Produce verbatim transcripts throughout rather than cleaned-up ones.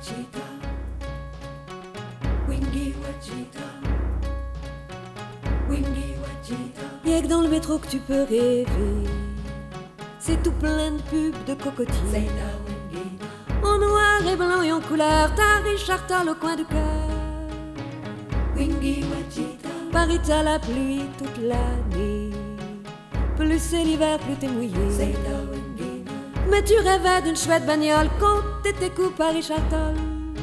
Wachita, Wingy Wachita, Wingy Wachita. Y'a que dans le métro que tu peux rêver. C'est tout plein de pubs de cocotiers. C'est ta Wingy, En noir et blanc et en couleur, t'as Richard Toll au coin du cœur. Wingy Wachita, Paris t'as la pluie toute l'année. Plus c'est l'hiver, plus t'es mouillé. c'est ta Wingy, Mais tu rêvais d'une chouette bagnole quand t'étais coupé à Richard Toll.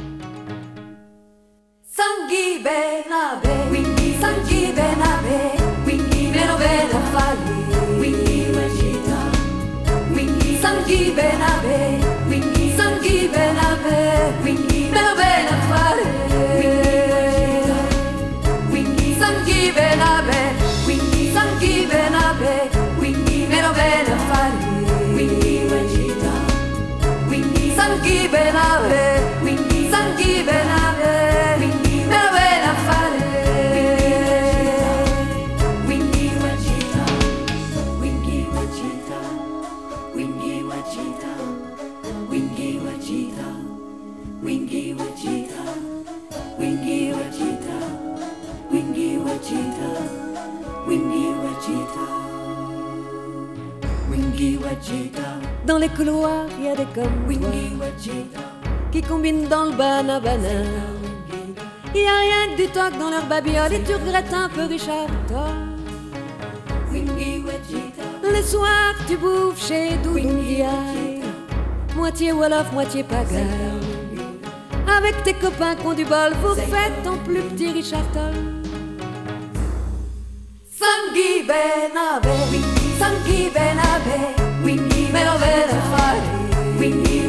Sangui Benabe, Wingy, Sangui Benabe, Wingy, Meno Bena Fali, Wingy Wachita, Wingy, Sangui Benabe, Wingy, Sangui Benabe, Wingy, Meno Bena Fali, Wingy, Sangui Benabe, Wingy, Sangui Benabe, Wingy, Meno Bena Fali, Wingy Wachita, Wingy, Sangui Benabe, Wingy, Sangui Benabe, Wingy, Meno Bena Fali, Wingy Wachita, Wingy Wachita, Wingy Wachita, Wingy Wachita, Wingy Wachita, Wingy Wachita, Wingy Wachita, Wingy Wachita, Wingy Wachita, Dans les couloirs, y a des comme Wingy toi Wachita, qui combinent dans le banana. Y a rien que du toc dans leur babiole et tu regrettes un peu Richard Toll. Wingy Wachita, Les soirs, tu bouffes chez Doudou-Ndiaye, moitié Wolof, moitié pagaille. Avec tes copains qui ont du bol, vous faites en plus petit Richard Toll. Sangui Benabe, Wingy, Sangui Benabe, Wingy, Meno Bena Fali, Wingy